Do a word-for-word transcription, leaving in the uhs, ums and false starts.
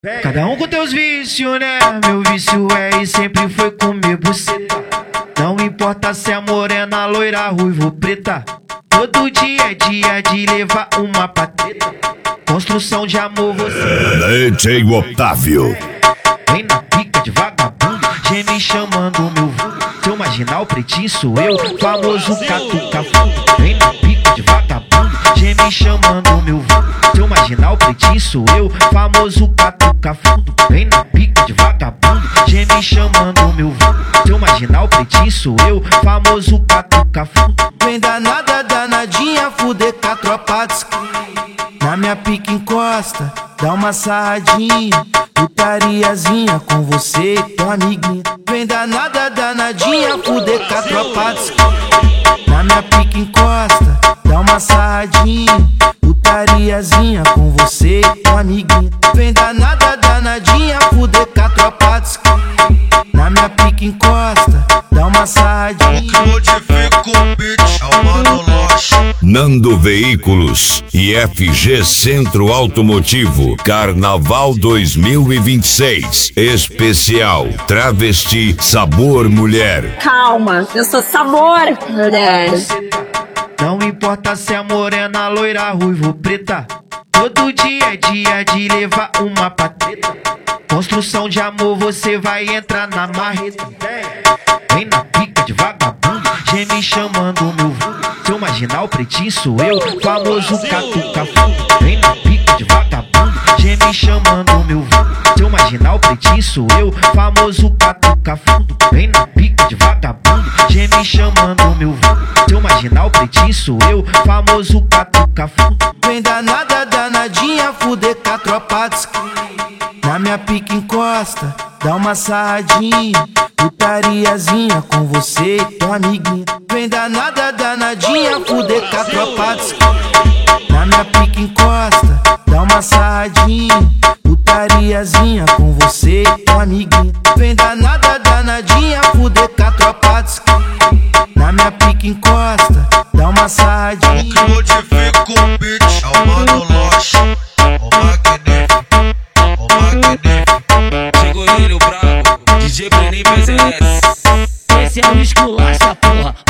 Cada um com teus vícios, né? Meu vício é e sempre foi comer buceta. Não importa se é morena, loira, ruiva ou preta. Todo dia é dia de levar uma pateta. Construção de amor, você D J Otávio. vem na pica de vagabundo, geme chamando meu vulgo. Seu marginal pretinho sou eu, famoso catuca fundo. Vem na pica de vagabundo, geme chamando meu vulgo. Seu marginal pretinho sou eu, famoso catuca fundo. Vem na pica de vagabundo, geme chamando meu vulgo. Seu marginal pretinho sou eu, famoso catuca fundo. Vem danada, danadinha, fuder com a tropa de esqui. Na minha pica encosta, dá uma sarradinha. Putariazinha com você e tua amiguinha. Vem danada, danadinha, fuder com a tropa de esqui. Na minha pica encosta, dá uma sarradinha. Putariazinha com você e tua amiguinha. Vem danada, danadinha, fuder com a tropa de esqui. Na minha pica encosta, dá uma sarradinha. Modifica o beat, chamando Loche. Nando Veículos e F G Centro Automotivo. Carnaval dois mil e vinte e seis. Especial Travesti Sabor Mulher. Calma, eu sou sabor, mulher. Não importa se é morena, loira, ruiva ou preta. Todo dia é dia de levar uma pateta. Construção de amor, você vai entrar na marreta. Vem na pica de vagabundo, geme chamando meu vulgo. Seu marginal pretinho sou eu, famoso catuca fundo. Vem na pica de vagabundo, geme chamando meu vulgo. Seu marginal pretinho sou eu, famoso catuca fundo. Vem na pica de vagabundo, geme chamando meu vulgo. Seu marginal pretinho sou eu, famoso catuca fundo. Vem danada, danadinha, fuder com a tropa de esqui. Na minha pica encosta, dá uma sarradinha. Putariazinha com você e tua amiguinha. Vem danada, danadinha, fuder com a tropa de esqui. Na minha pica encosta, dá uma sarradinha. Putariazinha com você e tua amiguinha. Vem danada, danadinha, fuder com a tropa de esqui. Na minha pica encosta, dá uma sarradinha. Modifica o beat, chamando Loche. O magnífico, o magnífico. Chegou ele, o brabo, D J Breninho P Z S. Esse é o esculacha, porra.